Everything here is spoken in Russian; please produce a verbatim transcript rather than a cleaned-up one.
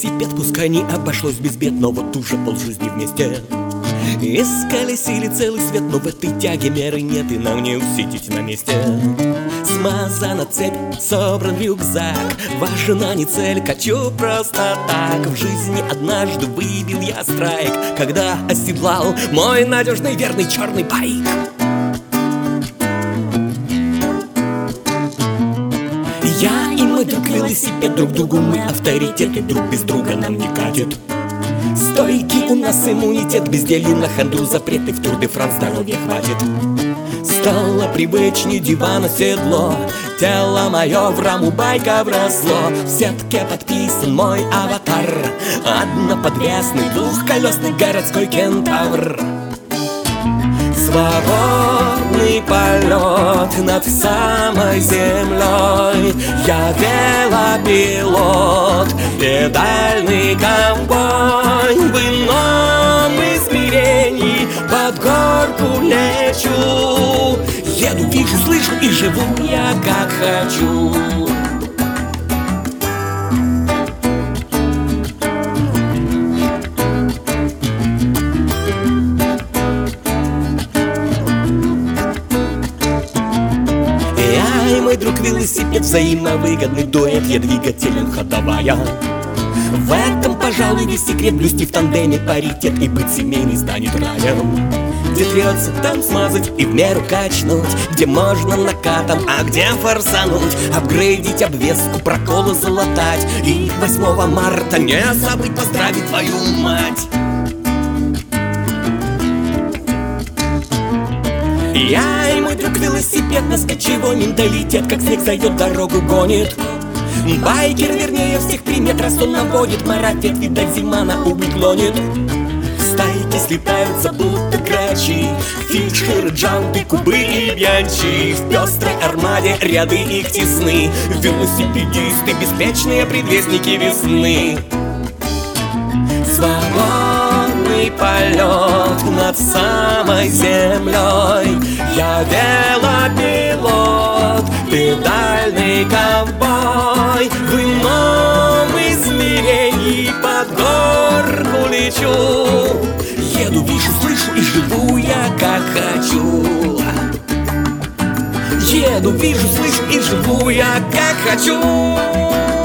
велосипед, пускай не обошлось без бед, но вот уже полжизни вместе исколесили целый свет, но в этой тяге меры нет, и нам не усидеть на месте. Смазана цепь, собран рюкзак, важна не цель, качу просто так. В жизни однажды выбил я страйк, когда оседлал мой надежный верный черный байк. Я и мой друг велосипед, друг другу мы авторитет, и друг без друга нам не катит. Стойкий у нас иммунитет, безделье на хандру, запреты в Тур де Франс, здоровья хватит. Стало привычней дивана седло, тело мое в раму байка вросло. В сетке подписан мой аватар, одноподвесный двухколесный городской кентавр. Свободный полет над самой землей, я велопилот, педальный ковбой. В ином измерении под горку лечу, еду, вижу, слышу и живу я как хочу. Мой друг велосипед, взаимовыгодный дуэт, я двигателем ходовая. В этом, пожалуй, весь секрет, блюсти в тандеме паритет, и быть семейный станет раем. Где трется, там смазать и в меру качнуть, где можно накатом, а где форсануть, апгрейдить обвеску, проколы залатать, и восьмого марта не забыть поздравить твою мать. Я и мой друг велосипед, на скачевой менталитет, как снег зайдет, дорогу гонит. Байкер, вернее, всех примет, раз он наводит марафет, видать, зима на убыль клонит. Стайки слетаются, будто грачи, фишеры, джанты, кубы и бьянчи. В пестрой армаде ряды их тесны, велосипедисты, беспечные предвестники весны. Свободный полет над самой землей, я велопилот, педальный ковбой. В ином измерении под горку лечу, еду, вижу, слышу и живу я как хочу. Еду, вижу, слышу и живу я как хочу.